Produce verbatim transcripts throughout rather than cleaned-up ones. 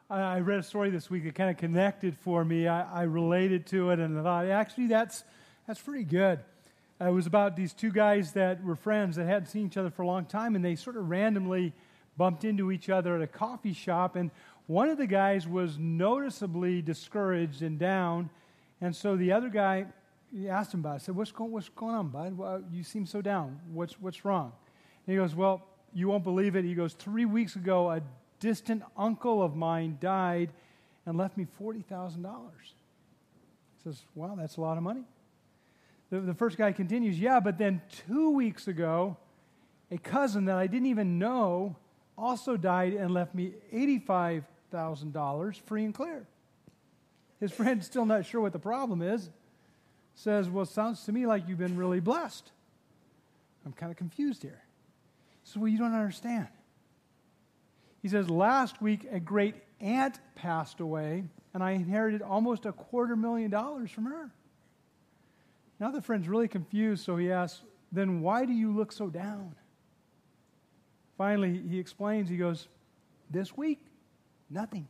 I, I read a story this week that kind of connected for me. I, I related to it and I thought, actually, that's that's pretty good. Uh, it was about these two guys that were friends that hadn't seen each other for a long time, and they sort of randomly bumped into each other at a coffee shop, and one of the guys was noticeably discouraged and down, and so the other guy he asked him about it. I said, what's going, what's going on, bud? Well, you seem so down. What's, what's wrong? And he goes, well, you won't believe it. He goes, three weeks ago, a distant uncle of mine died and left me forty thousand dollars. He says, wow, that's a lot of money. The, the first guy continues, yeah, but then two weeks ago, a cousin that I didn't even know also died and left me eighty-five thousand dollars free and clear. His friend's still not sure what the problem is. Says, well, it sounds to me like you've been really blessed. I'm kind of confused here. He says, well, you don't understand. He says, last week a great aunt passed away, and I inherited almost a quarter million dollars from her. Now the friend's really confused, so he asks, then why do you look so down? Finally, he explains, he goes, this week, nothing.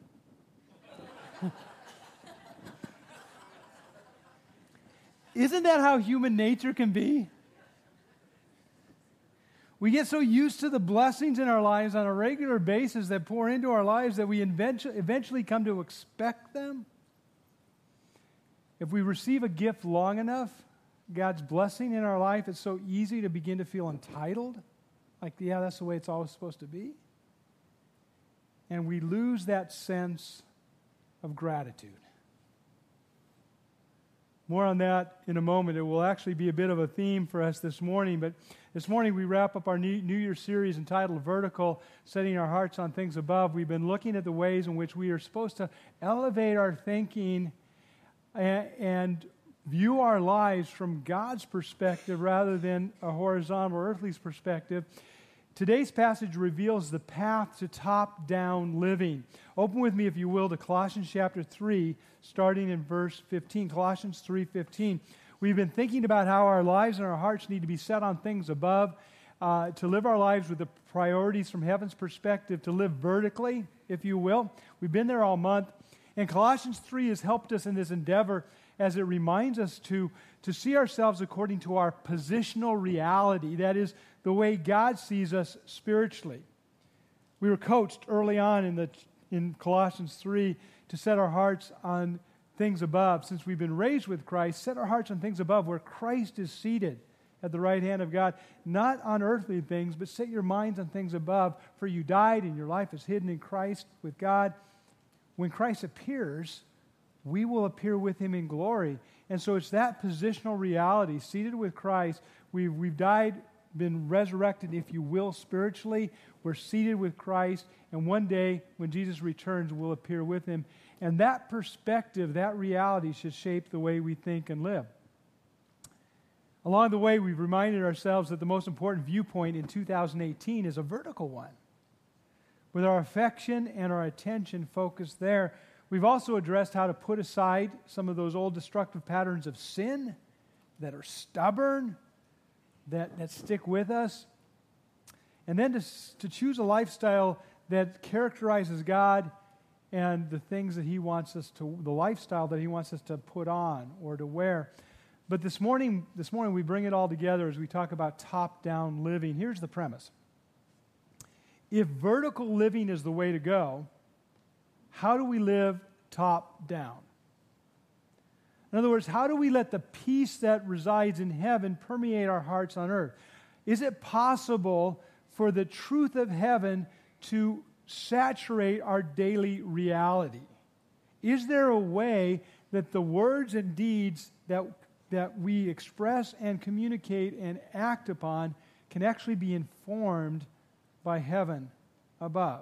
Isn't that how human nature can be? We get so used to the blessings in our lives on a regular basis that pour into our lives that we eventually come to expect them. If we receive a gift long enough, God's blessing in our life, it's so easy to begin to feel entitled. Like, yeah, that's the way it's always supposed to be. And we lose that sense of gratitude. More on that in a moment. It will actually be a bit of a theme for us this morning. But this morning we wrap up our New Year series entitled Vertical, Setting Our Hearts on Things Above. We've been looking at the ways in which we are supposed to elevate our thinking and, and view our lives from God's perspective rather than a horizontal or earthly perspective. Today's passage reveals the path to top-down living. Open with me, if you will, to Colossians chapter three, starting in verse fifteen. Colossians three fifteen. We've been thinking about how our lives and our hearts need to be set on things above, uh, to live our lives with the priorities from heaven's perspective, to live vertically, if you will. We've been there all month. And Colossians three has helped us in this endeavor as it reminds us to, to see ourselves according to our positional reality. That is, the way God sees us spiritually. We were coached early on in the in Colossians three to set our hearts on things above. Since we've been raised with Christ, set our hearts on things above where Christ is seated at the right hand of God, not on earthly things, but set your minds on things above, for you died and your life is hidden in Christ with God. When Christ appears, we will appear with him in glory. And so it's that positional reality, seated with Christ. We've, we've died, been resurrected, if you will, spiritually. We're seated with Christ, and one day when Jesus returns, we'll appear with him. And that perspective, that reality should shape the way we think and live. Along the way, we've reminded ourselves that the most important viewpoint in two thousand eighteen is a vertical one, with our affection and our attention focused there. We've also addressed how to put aside some of those old destructive patterns of sin that are stubborn, that, that stick with us, and then to, to choose a lifestyle that characterizes God and the things that he wants us to, the lifestyle that he wants us to put on or to wear. But this morning, this morning we bring it all together as we talk about top-down living. Here's the premise. If vertical living is the way to go, how do we live top-down? In other words, how do we let the peace that resides in heaven permeate our hearts on earth? Is it possible for the truth of heaven to saturate our daily reality? Is there a way that the words and deeds that, that we express and communicate and act upon can actually be informed by heaven above?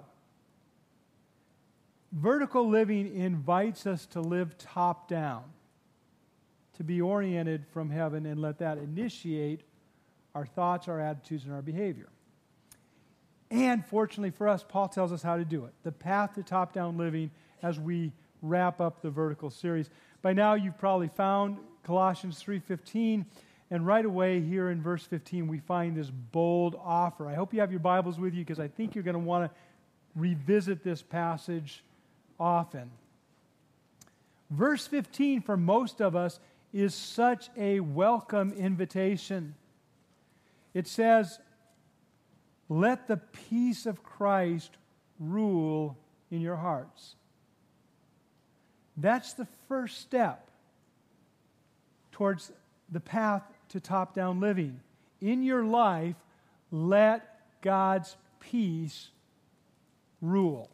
Vertical living invites us to live top down, to be oriented from heaven and let that initiate our thoughts, our attitudes, and our behavior. And fortunately for us, Paul tells us how to do it. The path to top-down living as we wrap up the vertical series. By now you've probably found Colossians three fifteen, and right away here in verse fifteen we find this bold offer. I hope you have your Bibles with you because I think you're going to want to revisit this passage often. Verse fifteen, for most of us, is such a welcome invitation. It says, let the peace of Christ rule in your hearts. That's the first step towards the path to top-down living. In your life, let God's peace rule.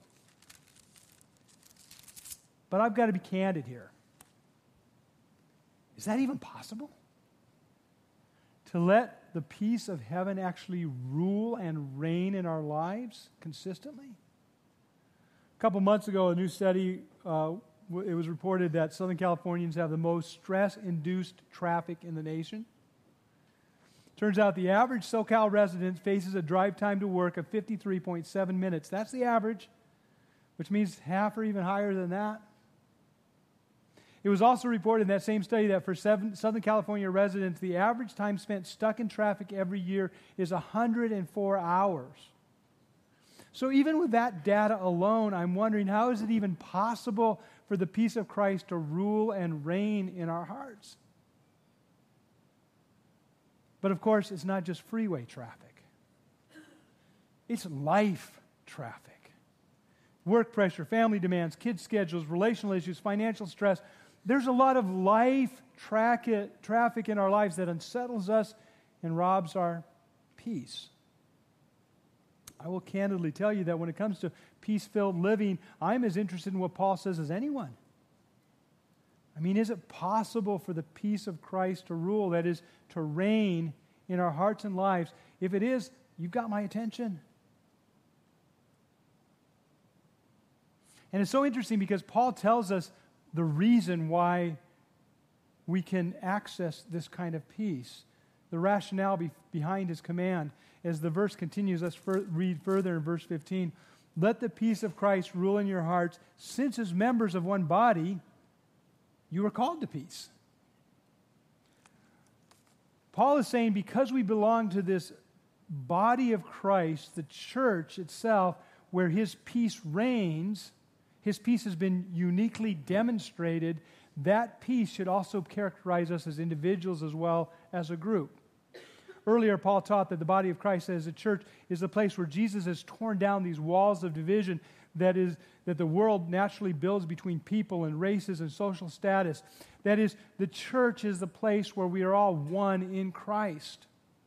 But I've got to be candid here. Is that even possible? To let the peace of heaven actually rule and reign in our lives consistently? A couple months ago, a new study, uh, it was reported that Southern Californians have the most stress-induced traffic in the nation. Turns out the average SoCal resident faces a drive time to work of fifty-three point seven minutes. That's the average, which means half or even higher than that. It was also reported in that same study that for seven, Southern California residents, the average time spent stuck in traffic every year is one hundred four hours. So even with that data alone, I'm wondering, how is it even possible for the peace of Christ to rule and reign in our hearts? But of course, it's not just freeway traffic. It's life traffic. Work pressure, family demands, kids' schedules, relational issues, financial stress. There's a lot of life traffic in our lives that unsettles us and robs our peace. I will candidly tell you that when it comes to peace-filled living, I'm as interested in what Paul says as anyone. I mean, is it possible for the peace of Christ to rule, that is, to reign in our hearts and lives? If it is, you've got my attention. And it's so interesting because Paul tells us the reason why we can access this kind of peace, the rationale be, behind his command. As the verse continues, let's fur- read further in verse fifteen. Let the peace of Christ rule in your hearts, since as members of one body, you are called to peace. Paul is saying because we belong to this body of Christ, the church itself, where his peace reigns, his peace has been uniquely demonstrated, that peace should also characterize us as individuals as well as a group. Earlier, Paul taught that the body of Christ as a church is the place where Jesus has torn down these walls of division that is that the world naturally builds between people and races and social status. That is, the church is the place where we are all one in Christ.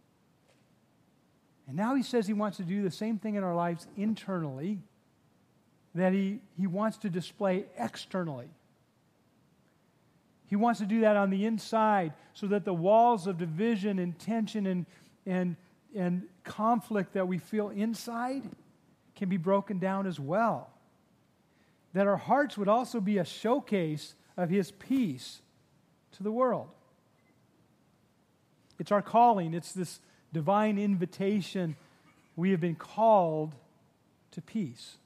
And now he says he wants to do the same thing in our lives internally that he, he wants to display externally. He wants to do that on the inside so that the walls of division and tension and, and, and conflict that we feel inside can be broken down as well. That our hearts would also be a showcase of his peace to the world. It's our calling. It's this divine invitation. We have been called to peace.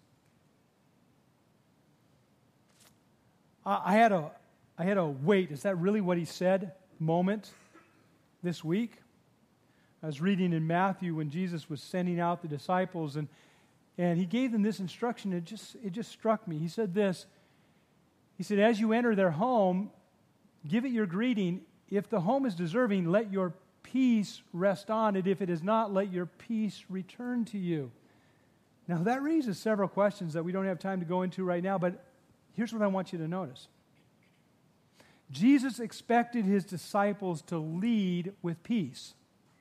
I, I had a I had a wait, is that really what he said moment this week? I was reading in Matthew when Jesus was sending out the disciples, and And he gave them this instruction. It just, it just struck me. He said this. He said, as you enter their home, give it your greeting. If the home is deserving, let your peace rest on it. If it is not, let your peace return to you. Now, that raises several questions that we don't have time to go into right now, but here's what I want you to notice. Jesus expected his disciples to lead with peace.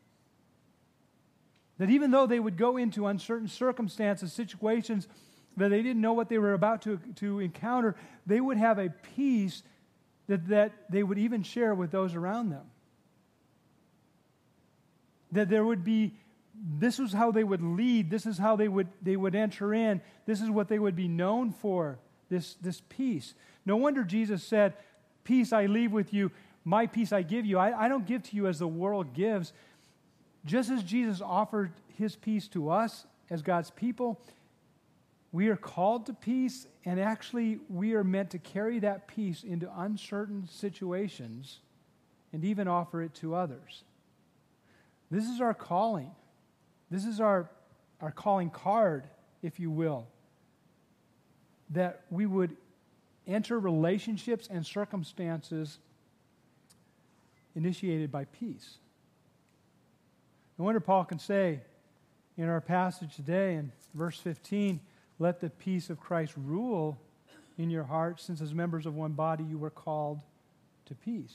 That even though they would go into uncertain circumstances, situations that they didn't know what they were about to, to encounter, they would have a peace that, that they would even share with those around them. That there would be, this is how they would lead, this is how they would, they would enter in, this is what they would be known for, this, this peace. No wonder Jesus said, peace I leave with you, my peace I give you. I, I don't give to you as the world gives. Just as Jesus offered his peace to us as God's people, we are called to peace, and actually we are meant to carry that peace into uncertain situations and even offer it to others. This is our calling. This is our, our calling card, if you will, that we would enter relationships and circumstances initiated by peace. No wonder Paul can say in our passage today in verse fifteen, let the peace of Christ rule in your hearts, since as members of one body you were called to peace.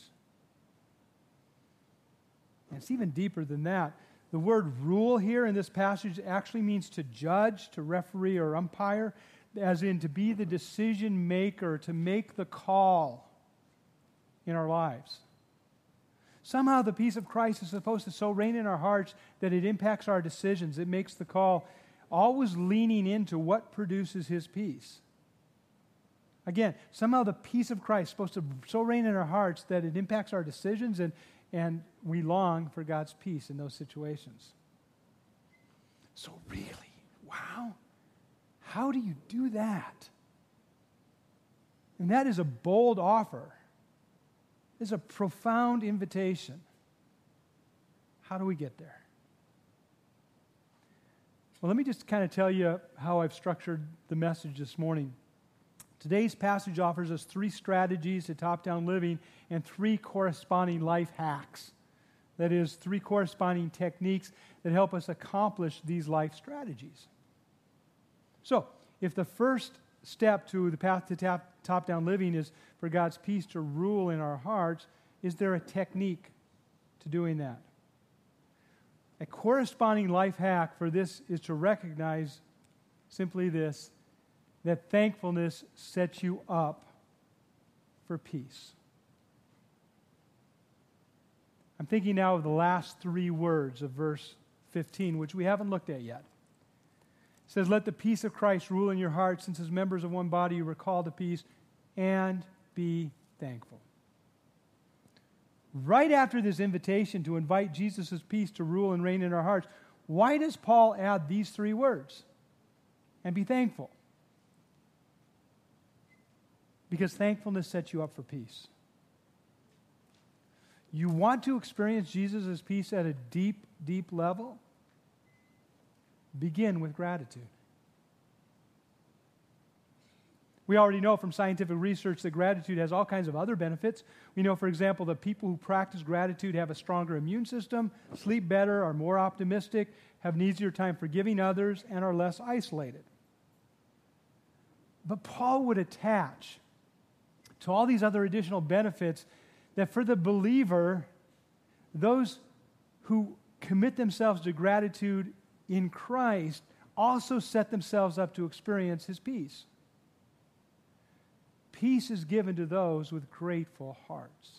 And it's even deeper than that. The word rule here in this passage actually means to judge, to referee or umpire, as in to be the decision maker, to make the call in our lives. Somehow the peace of Christ is supposed to so reign in our hearts that it impacts our decisions. It makes the call, always leaning into what produces His peace. Again, somehow the peace of Christ is supposed to so reign in our hearts that it impacts our decisions, and, and we long for God's peace in those situations. So really, wow, how do you do that? And that is a bold offer. It's a profound invitation. How do we get there? Well, let me just kind of tell you how I've structured the message this morning. Today's passage offers us three strategies to top-down living and three corresponding life hacks. That is, three corresponding techniques that help us accomplish these life strategies. So, if the first step to the path to tap, top-down living is for God's peace to rule in our hearts, is there a technique to doing that? A corresponding life hack for this is to recognize simply this, that thankfulness sets you up for peace. I'm thinking now of the last three words of verse fifteen, which we haven't looked at yet. It says, let the peace of Christ rule in your hearts, since as members of one body you were called to peace, and be thankful. Right after this invitation to invite Jesus' peace to rule and reign in our hearts, why does Paul add these three words? And be thankful. Because thankfulness sets you up for peace. You want to experience Jesus' peace at a deep, deep level? Begin with gratitude. We already know from scientific research that gratitude has all kinds of other benefits. We know, for example, that people who practice gratitude have a stronger immune system, sleep better, are more optimistic, have an easier time forgiving others, and are less isolated. But Paul would attach to all these other additional benefits that for the believer, those who commit themselves to gratitude in Christ also set themselves up to experience His peace. Peace is given to those with grateful hearts.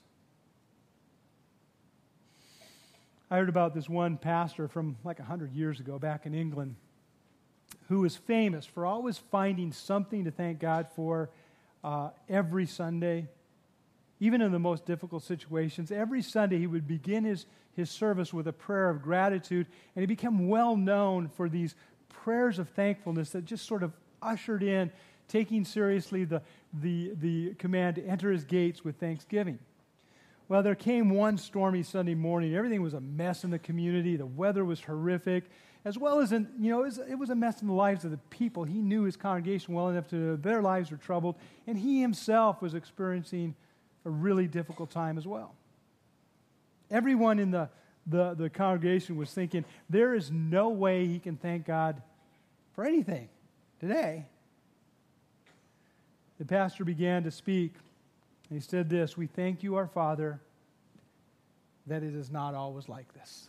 I heard about this one pastor from like a hundred years ago back in England who was famous for always finding something to thank God for uh, every Sunday, even in the most difficult situations. Every Sunday he would begin his, his service with a prayer of gratitude, and he became well known for these prayers of thankfulness that just sort of ushered in taking seriously the, the, the command to enter His gates with thanksgiving. Well, there came one stormy Sunday morning. Everything was a mess in the community. The weather was horrific, as well as, in, you know, it was, it was a mess in the lives of the people. He knew his congregation well enough to know their lives were troubled, and he himself was experiencing a really difficult time as well. Everyone in the, the, the congregation was thinking, there is no way he can thank God for anything today. The pastor began to speak, and he said this, we thank you, our Father, that it is not always like this.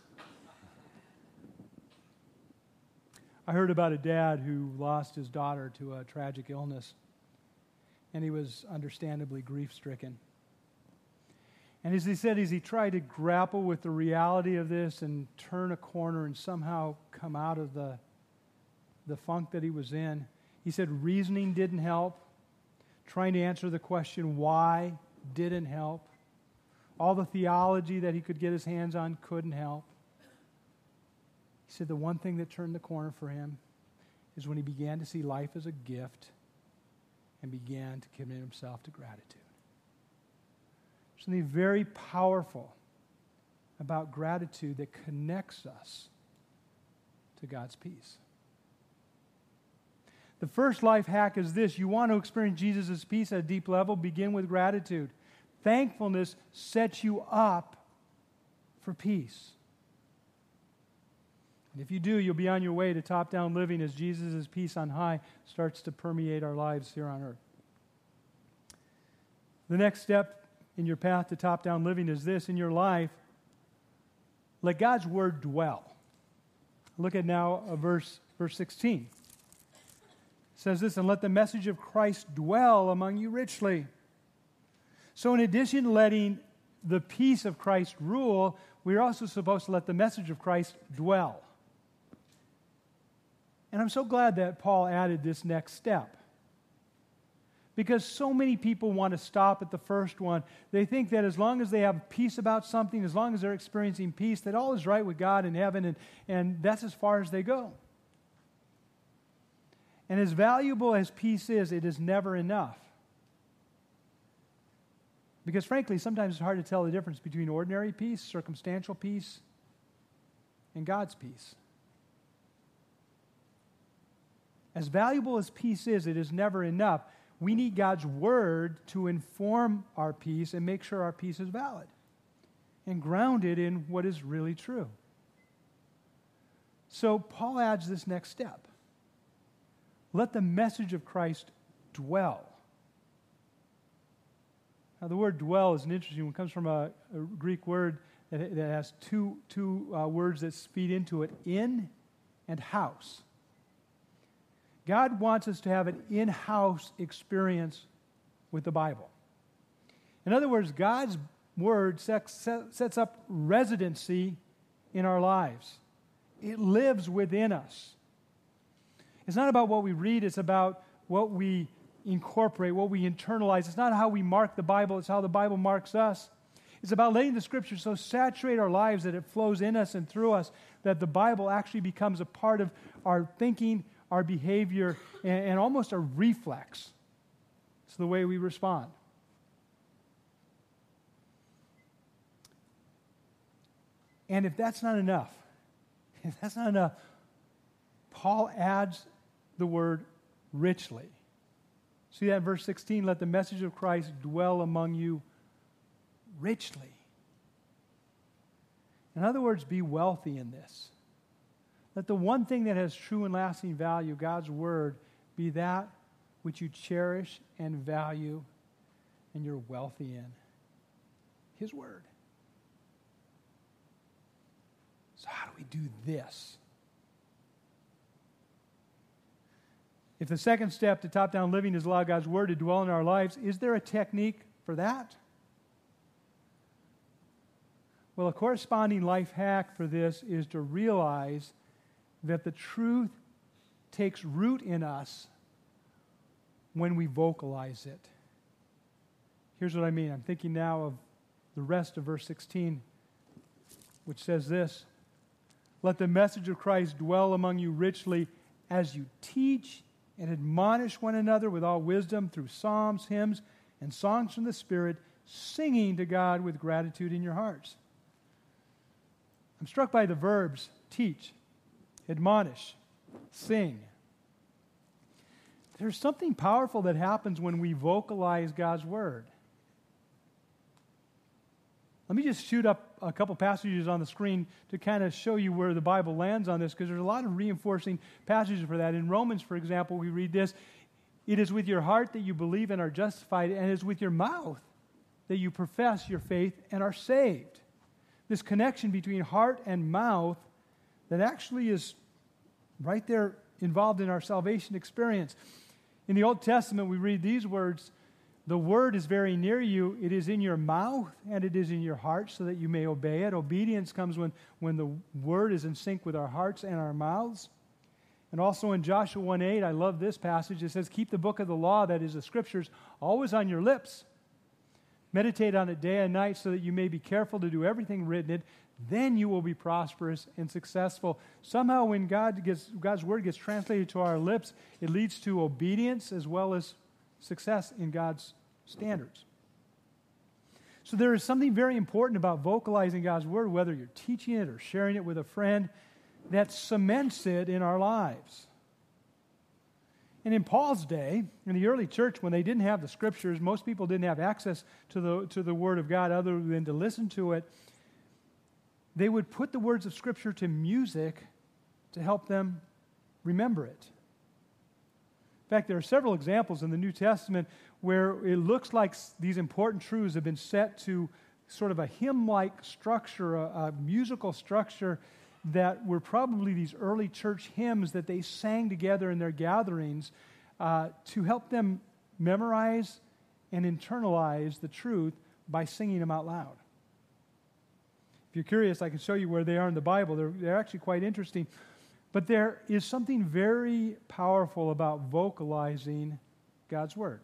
I heard about a dad who lost his daughter to a tragic illness, and he was understandably grief-stricken. And as he said, as he tried to grapple with the reality of this and turn a corner and somehow come out of the, the funk that he was in, he said reasoning didn't help. Trying to answer the question why didn't help. All the theology that he could get his hands on couldn't help. He said the one thing that turned the corner for him is when he began to see life as a gift and began to commit himself to gratitude. Something very powerful about gratitude that connects us to God's peace. The first life hack is this. You want to experience Jesus' peace at a deep level, begin with gratitude. Thankfulness sets you up for peace. And if you do, you'll be on your way to top-down living as Jesus' peace on high starts to permeate our lives here on earth. The next step in your path to top-down living is this. In your life, let God's word dwell. Look at now uh, verse, verse sixteen. It says this, and let the message of Christ dwell among you richly. So in addition to letting the peace of Christ rule, we're also supposed to let the message of Christ dwell. And I'm so glad that Paul added this next step. Because so many people want to stop at the first one. They think that as long as they have peace about something, as long as they're experiencing peace, that all is right with God in heaven, and, and that's as far as they go. And as valuable as peace is, it is never enough. Because frankly, sometimes it's hard to tell the difference between ordinary peace, circumstantial peace, and God's peace. As valuable as peace is, it is never enough. We need God's word to inform our peace and make sure our peace is valid and grounded in what is really true. So Paul adds this next step. Let the message of Christ dwell. Now, the word dwell is an interesting one. It comes from a, a Greek word that, that has two, two uh, words that feed into it, in and house. God wants us to have an in-house experience with the Bible. In other words, God's word sets, sets up residency in our lives. It lives within us. It's not about what we read, it's about what we incorporate, what we internalize. It's not how we mark the Bible, it's how the Bible marks us. It's about letting the Scripture so saturate our lives that it flows in us and through us, that the Bible actually becomes a part of our thinking, our behavior, and, and almost a reflex. It's the way we respond. And if that's not enough, if that's not enough, Paul adds the word richly. See that in verse sixteen? Let the message of Christ dwell among you richly. In other words, be wealthy in this. Let the one thing that has true and lasting value, God's word, be that which you cherish and value and you're wealthy in. His word. So how do we do this? If the second step to top-down living is allow God's word to dwell in our lives, is there a technique for that? Well, a corresponding life hack for this is to realize that the truth takes root in us when we vocalize it. Here's what I mean. I'm thinking now of the rest of verse sixteen, which says this, let the message of Christ dwell among you richly as you teach and admonish one another with all wisdom through psalms, hymns, and songs from the Spirit, singing to God with gratitude in your hearts. I'm struck by the verbs teach, admonish, sing. There's something powerful that happens when we vocalize God's word. Let me just shoot up a couple passages on the screen to kind of show you where the Bible lands on this, because there's a lot of reinforcing passages for that. In Romans, for example, we read this, it is with your heart that you believe and are justified, and it is with your mouth that you profess your faith and are saved. This connection between heart and mouth that actually is right there involved in our salvation experience. In the Old Testament, we read these words, the word is very near you. It is in your mouth and it is in your heart so that you may obey it. Obedience comes when, when the word is in sync with our hearts and our mouths. And also in Joshua one eight, I love this passage. It says, keep the book of the law, that is the scriptures, always on your lips. Meditate on it day and night so that you may be careful to do everything written in it. Then you will be prosperous and successful. Somehow when God gets, God's word gets translated to our lips, it leads to obedience as well as success in God's standards. So there is something very important about vocalizing God's word, whether you're teaching it or sharing it with a friend, that cements it in our lives. And in Paul's day, in the early church, when they didn't have the Scriptures, most people didn't have access to the, to the Word of God other than to listen to it. They would put the words of Scripture to music to help them remember it. In fact, there are several examples in the New Testament where it looks like these important truths have been set to sort of a hymn-like structure, a, a musical structure that were probably these early church hymns that they sang together in their gatherings uh, to help them memorize and internalize the truth by singing them out loud. If you're curious, I can show you where they are in the Bible. They're, they're actually quite interesting. But there is something very powerful about vocalizing God's Word.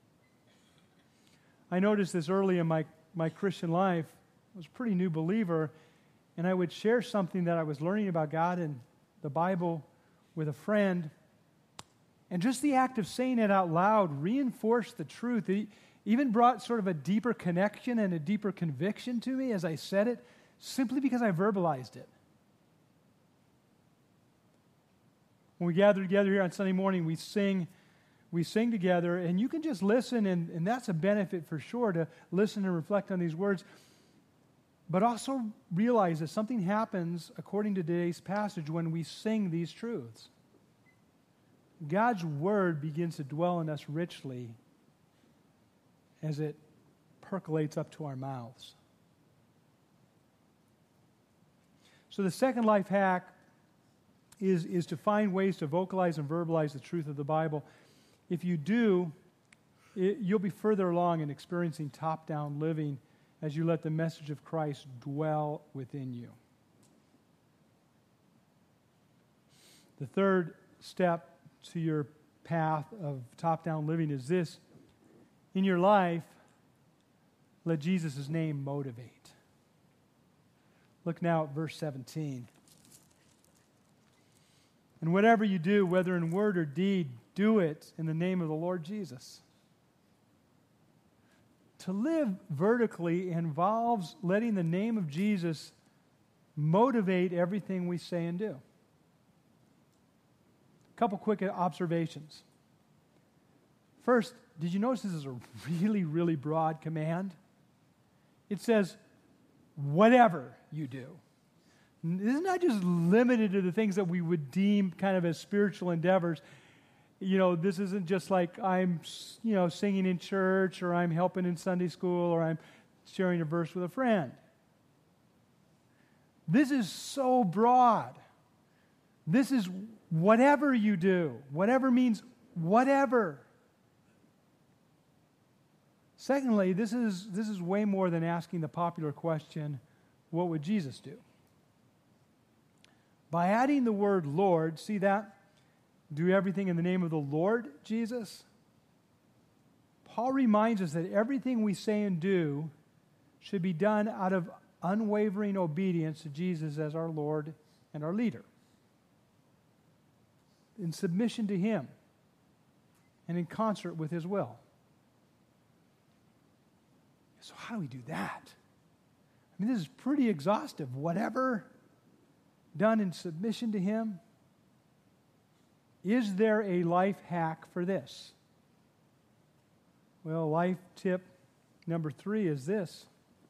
I noticed this early in my, my Christian life. I was a pretty new believer, and I would share something that I was learning about God and the Bible with a friend. And just the act of saying it out loud reinforced the truth. It even brought sort of a deeper connection and a deeper conviction to me as I said it, simply because I verbalized it. When we gather together here on Sunday morning, we sing we sing together, and you can just listen, and, and that's a benefit for sure, to listen and reflect on these words. But also realize that something happens, according to today's passage, when we sing these truths. God's Word begins to dwell in us richly as it percolates up to our mouths. So the second life hack is, is to find ways to vocalize and verbalize the truth of the Bible. If you do, it, you'll be further along in experiencing top-down living as you let the message of Christ dwell within you. The third step to your path of top-down living is this. In your life, let Jesus' name motivate. Look now at verse seventeen. And whatever you do, whether in word or deed, do it in the name of the Lord Jesus. To live vertically involves letting the name of Jesus motivate everything we say and do. A couple quick observations. First, did you notice this is a really, really broad command? It says, whatever you do. This is not just limited to the things that we would deem kind of as spiritual endeavors. You know, this isn't just like I'm, you know, singing in church, or I'm helping in Sunday school, or I'm sharing a verse with a friend. This is so broad. This is whatever you do. Whatever means whatever. Secondly, this is this is way more than asking the popular question, what would Jesus do? By adding the word Lord, see that? Do everything in the name of the Lord Jesus. Paul reminds us that everything we say and do should be done out of unwavering obedience to Jesus as our Lord and our leader, in submission to Him and in concert with His will. So how do we do that? I mean, this is pretty exhaustive. Whatever done in submission to Him. Is there a life hack for this? Well, life tip number three is this.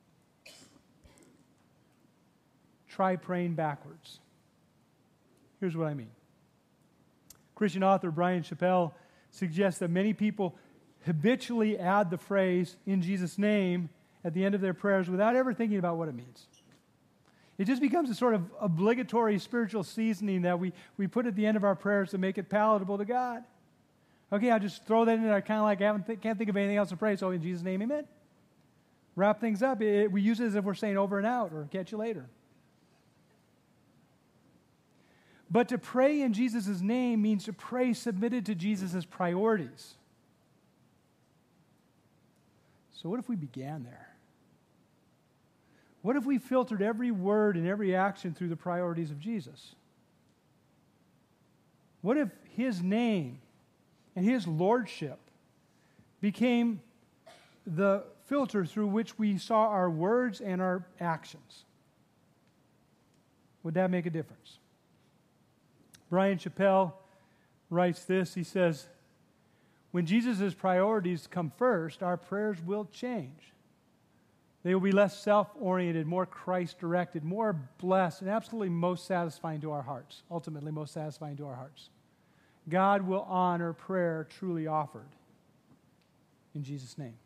Try praying backwards. Here's what I mean. Christian author Brian Chappell suggests that many people habitually add the phrase, in Jesus' name, at the end of their prayers without ever thinking about what it means. It just becomes a sort of obligatory spiritual seasoning that we, we put at the end of our prayers to make it palatable to God. Okay, I'll just throw that in there. I kind of like I haven't th- can't think of anything else to pray, so in Jesus' name, amen. Wrap things up. It, we use it as if we're saying over and out, or catch you later. But to pray in Jesus' name means to pray submitted to Jesus' priorities. So what if we began there? What if we filtered every word and every action through the priorities of Jesus? What if His name and His lordship became the filter through which we saw our words and our actions? Would that make a difference? Brian Chappell writes this. He says, When Jesus' priorities come first, our prayers will change. They will be less self-oriented, more Christ-directed, more blessed, and absolutely most satisfying to our hearts. Ultimately, most satisfying to our hearts. God will honor prayer truly offered. In Jesus' name.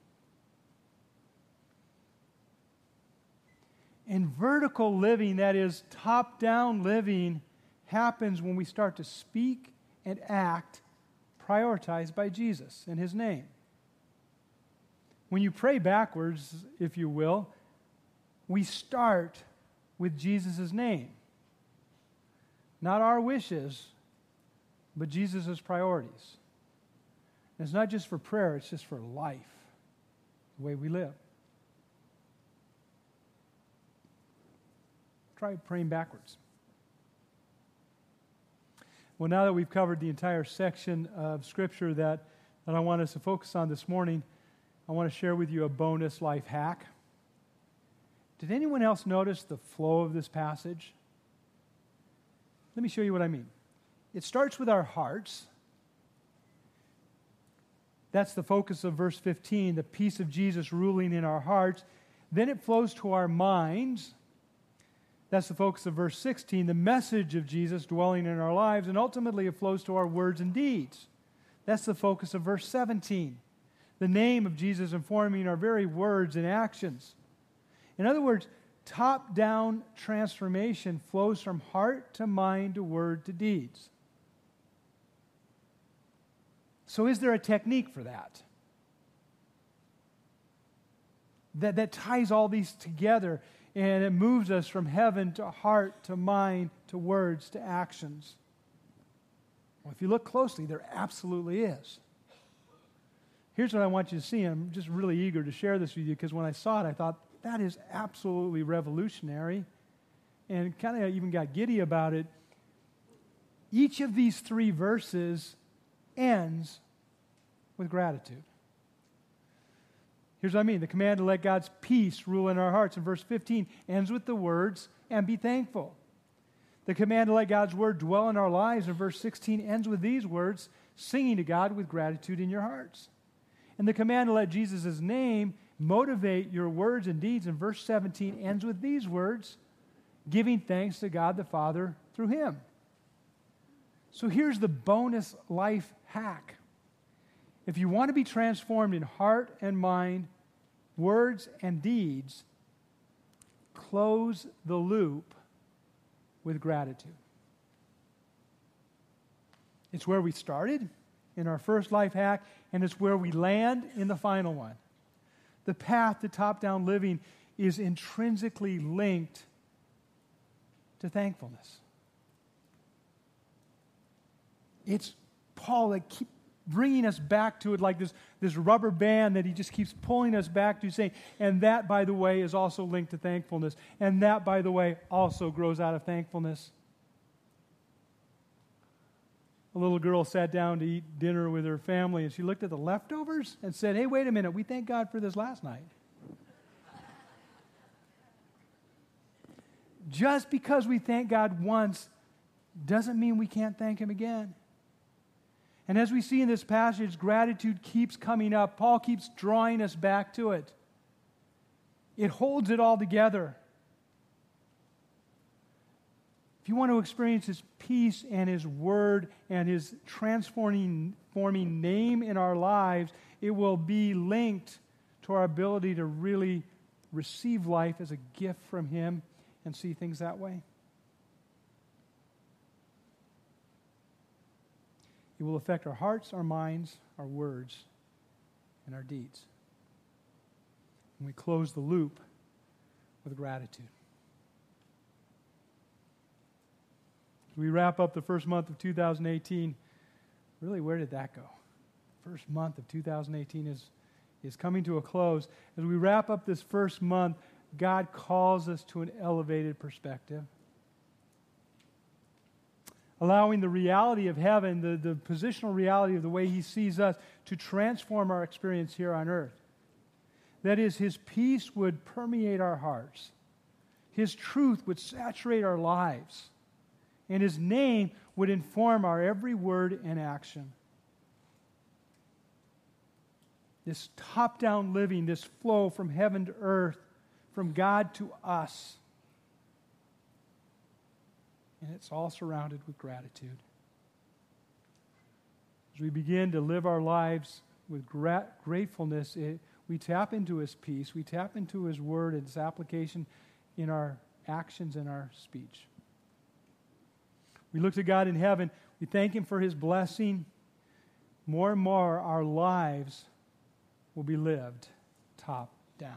And vertical living, that is top-down living, happens when we start to speak and act prioritized by Jesus in His name. When you pray backwards, if you will, we start with Jesus' name. Not our wishes, but Jesus' priorities. And it's not just for prayer, it's just for life, the way we live. Try praying backwards. Well, now that we've covered the entire section of Scripture that, that I want us to focus on this morning, I want to share with you a bonus life hack. Did anyone else notice the flow of this passage? Let me show you what I mean. It starts with our hearts. That's the focus of verse fifteen, the peace of Jesus ruling in our hearts. Then it flows to our minds. That's the focus of verse sixteen, the message of Jesus dwelling in our lives. And ultimately it flows to our words and deeds. That's the focus of verse seventeen, the name of Jesus informing our very words and actions. In other words, top-down transformation flows from heart to mind to word to deeds. So is there a technique for that? That, that ties all these together and it moves us from heaven to heart to mind to words to actions. Well, if you look closely, there absolutely is. Here's what I want you to see. I'm just really eager to share this with you because when I saw it, I thought, that is absolutely revolutionary and kind of even got giddy about it. Each of these three verses ends with gratitude. Here's what I mean. The command to let God's peace rule in our hearts in verse fifteen ends with the words, and be thankful. The command to let God's word dwell in our lives in verse sixteen ends with these words, singing to God with gratitude in your hearts. And the command to let Jesus' name motivate your words and deeds in verse seventeen ends with these words, giving thanks to God the Father through Him. So here's the bonus life hack. If you want to be transformed in heart and mind, words and deeds, close the loop with gratitude. It's where we started in our first life hack, and it's where we land in the final one. The path to top-down living is intrinsically linked to thankfulness. It's Paul that keeps bringing us back to it like this, this rubber band that he just keeps pulling us back to, saying, and that, by the way, is also linked to thankfulness. And that, by the way, also grows out of thankfulness. A little girl sat down to eat dinner with her family, and she looked at the leftovers and said, hey, wait a minute, we thank God for this last night. Just because we thank God once doesn't mean we can't thank Him again. And as we see in this passage, gratitude keeps coming up. Paul keeps drawing us back to it. It holds it all together. If you want to experience His peace and His word and His transforming forming name in our lives, it will be linked to our ability to really receive life as a gift from Him and see things that way. It will affect our hearts, our minds, our words, and our deeds. And we close the loop with gratitude. As we wrap up the first month of two thousand eighteen, really, where did that go? First month of two thousand eighteen is, is coming to a close. As we wrap up this first month, God calls us to an elevated perspective. Allowing the reality of heaven, the, the positional reality of the way He sees us, to transform our experience here on earth. That is, His peace would permeate our hearts. His truth would saturate our lives. And His name would inform our every word and action. this top-down living, this flow from heaven to earth, from God to us. And it's all surrounded with gratitude. As we begin to live our lives with gra- gratefulness, it, we tap into His peace, we tap into His word and its application in our actions and our speech. We look to God in heaven, we thank Him for His blessing. More and more, our lives will be lived top down.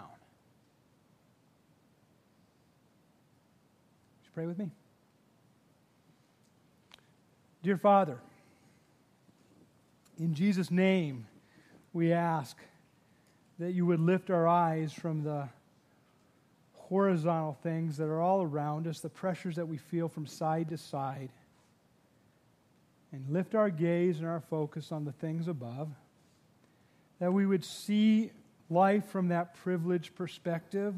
Would you pray with me? Dear Father, in Jesus' name, we ask that you would lift our eyes from the horizontal things that are all around us, the pressures that we feel from side to side, and lift our gaze and our focus on the things above, that we would see life from that privileged perspective,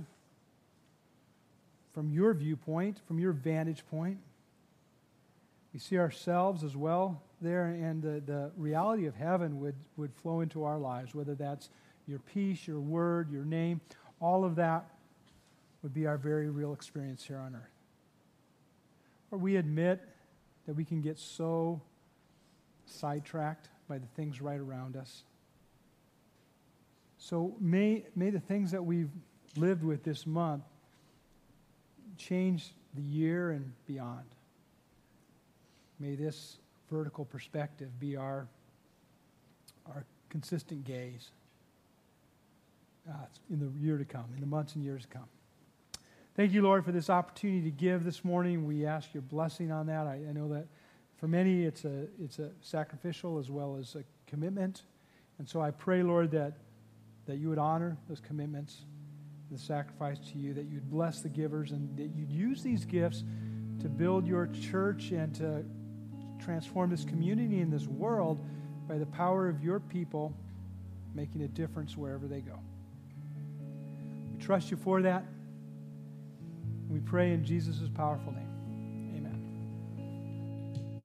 from your viewpoint, from your vantage point. We see ourselves as well there, and the, the reality of heaven would, would flow into our lives, whether that's your peace, your word, your name, all of that would be our very real experience here on earth. Or we admit that we can get so sidetracked by the things right around us. So may, may the things that we've lived with this month change the year and beyond. May this vertical perspective be our, our consistent gaze uh, in the year to come, in the months and years to come. Thank you, Lord, for this opportunity to give this morning. We ask your blessing on that. I, I know that for many it's a, it's a sacrificial as well as a commitment. And so I pray, Lord, that, that you would honor those commitments, the sacrifice to you, that you'd bless the givers, and that you'd use these gifts to build your church and to transform this community and this world by the power of your people making a difference wherever they go. We trust you for that. We pray in Jesus' powerful name.